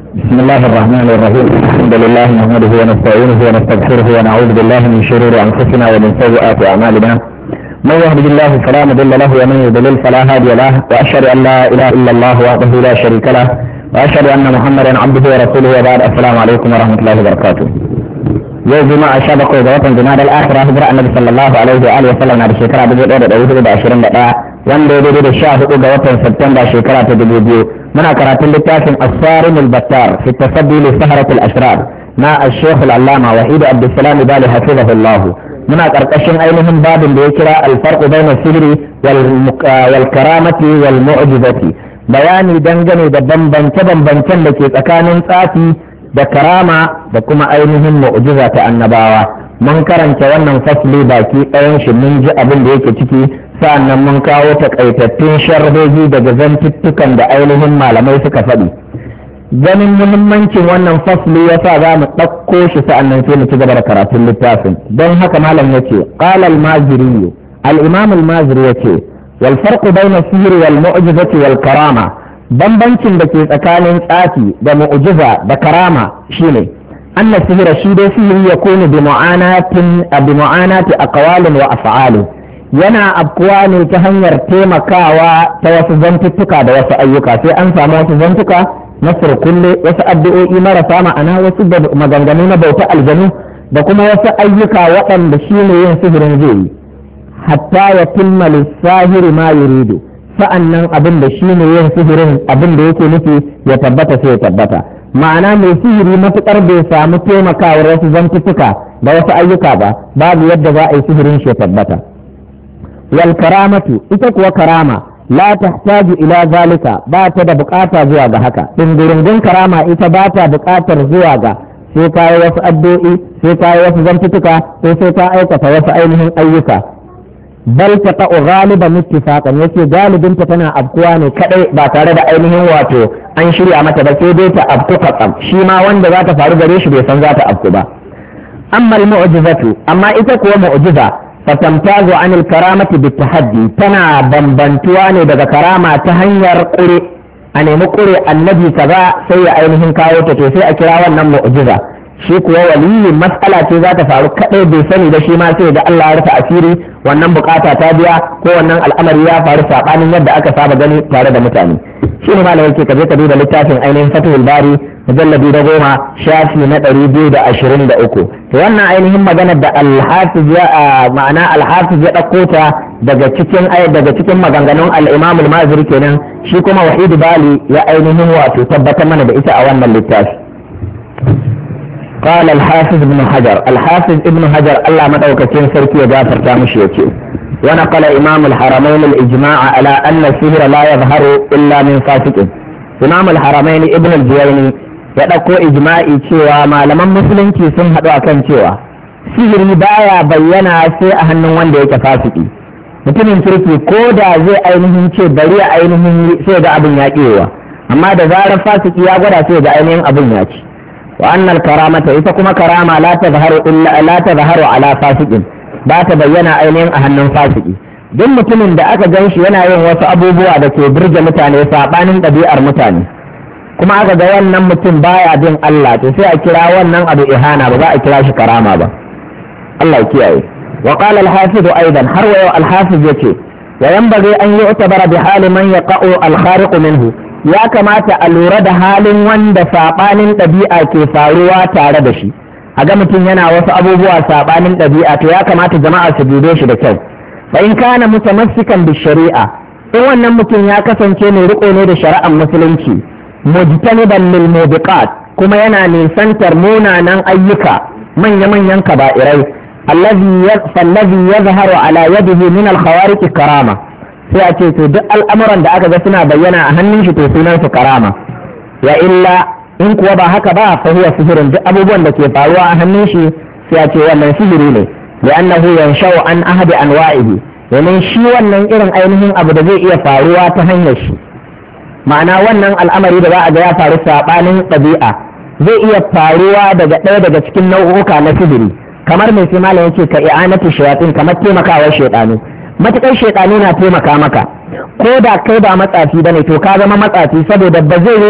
بسم الله الرحمن الرحيم. الحمد لله نحمده ونستعينه ونستغفره ونعوذ بالله من شرور انفسنا ومن سيئات اعمالنا. من يهده الله فلا مضل له ومن يضلل فلا هادي له، واشهد ان لا اله الا الله وحده لا شريك له، واشهد ان محمدا عبده ورسوله. وبعد، السلام عليكم ورحمه الله وبركاته. يوم جمعة شابك وزوات جماد الآخرة هجرة النبي صلى الله عليه وآله وسلم على شكرا بجد أود عشرين دقيقة وان دي الشهر وزوات سبتمبر شكرا تدبيو من أكرات اللتاف الصارم البتار في التصدي لسهرة الأشرار مع الشيخ العلامة وحيد عبد السلام بالي حفظه الله. من أكرتشن أينهم باب بيكرا الفرق بين السحر والكرامة والمعجزة. بياني دنجني بنبنشن لكي تكانن ساتي da karama da kuma ainihin mu'jiza ta annabawa. Mun karanta wannan fasli baki ɗayan shi, mun ji abin da yake ciki, sa'annan mun kawo takaitattun sharhohi daga zantuttukan da ainihin malamai suka faɗi. Ganin muhimmancin wannan fasli ya sa za mu ɗauko shi sa'annan sai mu ci gaba da karatun littafin. Don haka malam ya ce, qala al-maziri, al-imam al-maziri ya ce, wal farqu bayna sihri wal mu'jizati wal karama. Bambancin da ke tsakanin tsafi da mu'jiza da karama shine anna sihira shi dai sihiri ya kone bi mu'anati aqwalin wa af'alin, yana afkuwa ne ta hanyar taimakawa ta wasu zantuttuka da wasu ayyuka. Sai an samu wasu zantuka na surkulle, wasu addu'o'i marasa ma'ana, wasu maganganu na bauta aljanu da kuma wasu ayyuka waɗanda shine yin sihirin zai yi, hatta ya timma lissahiri ma yuridu. sa'annan abin da shi ne yin sihirin abin da yake nufi ya tabbata sai ya tabbata. Ma'ana mai sihiri matuƙar bai samu taimakawar wasu zantuttuka da wasu ayyuka ba, babu yadda za a yi sihirin shi ya tabbata. Wal karamatu, ita kuwa karama la tahtaju ila zalika, ba ta da bukata zuwa ga haka. Dingurungun karama ita ba ta bukatar zuwa ga sai ka yi wasu addu'o'i, sai ka yi wasu zantuttuka, ko sai ka aikata wasu ainihin ayyuka. Bal ta ta'u galiban ittifaqan, yace galibin ta tana afkuwa ne kadai ba tare da ainihin wato an shirya mata ba, sai dai ta afku katsam, shi ma wanda za ta faru gare shi bai san za ta afku ba. Amma al-mu'jizatu, amma ita kuwa mu'jiza fatamtazu anil karamati bitahaddi, tana bambantuwa ne daga karama ta hanyar kure, a nemi kure annabi kaza sai ya ainihin kawo ta, to sai a kira wannan mu'jiza. Shi kuwa waliyin matsala ce za ta faru kaɗai bai sani da shi ma sai da Allah ya rufe asiri, wannan bukata ta biya ko wannan al'amari ya faru saɓanin yadda aka saba gani tare da mutane. Shi ne malam yake kaje ka duba littafin ainihin Fathul Bari mujalladi da 10 shafi na 223. To wannan ainihin maganar da Al-Hafiz ya ɗauko ta daga cikin maganganun al-Imam al-Maziri kenan, shi kuma Wahid Bali ya ainihin wato tabbatar mana da ita a wannan littafi. قال الحافظ ابن حجر الله مدوكتين سركي جافر تامشيتي، ونقل إمام الحرمين الإجماع على أن السحر لا يظهر إلا من فاسق. إمام الحرمين ابن الجويني يدقو إجماعي cewa malaman musulunci sun haɗu akan cewa sihiri baya bayyana sai a hannun wanda yake fasiki. Mutumin kirki ko da zai ainihin ce bari a ainihin sai ga abin ya ƙewa, amma da zarar fasiki ya gwada sai ga ainihin abin ya ci. وأن الكرامة إذا كما كرامة لا تظهر على فاسق، ba ta bayyana ainihin a hannun fasiki. Duk mutumin da aka gan shi yana yin wasu abubuwa da ke birge mutane saɓanin ɗabi'ar mutane, kuma aka ga wannan mutum baya bin Allah, to sai a kira wannan abu ihana, ba za a kira shi karama ba. Allah kiyaye. Wa qala al-hafiz aidan, har wa yau al-hafiz yace wa yanbaghi an yu'tabara bi hali man yaqa'u al-khariq minhu, ya kamata a lura da halin wanda saɓanin ɗabi'a ke faruwa tare da shi. A ga mutum yana wasu abubuwa saɓanin ɗabi'a, to ya kamata jama'a su dube shi da kyau. Fa in kana mutamassikan bi shari'a, in wannan mutum ya kasance mai riko ne da shari'ar musulunci, mujtaniban lil mubiqat, kuma yana nisantar munanan ayyuka manya-manyan kaba'irai, allazi yazharu ala yadihi min al-khawariq karama, sai a ce to duk al'amuran da aka ga suna bayyana a hannun shi to sunan su karama. Ya illa in kuwa ba haka ba, fa huwa sihirin, duk abubuwan da ke faruwa a hannun shi sai a ce wannan sihiri ne, ya annahu yanshau an ahadi anwa'ihi, domin shi wannan irin ainihin abu da zai iya faruwa ta hanyar shi, ma'ana wannan al'amari da za a ga ya faru saɓanin ɗabi'a zai iya faruwa daga ɗaya daga cikin nau'uka na sihiri, kamar mai sai malam yake ka i'anatu shayatin, kamar taimakawar shaytanu. Matuƙar shaytanu na taimaka maka, ko da kai ba matsafi bane to ka zama matsafi, saboda ba zai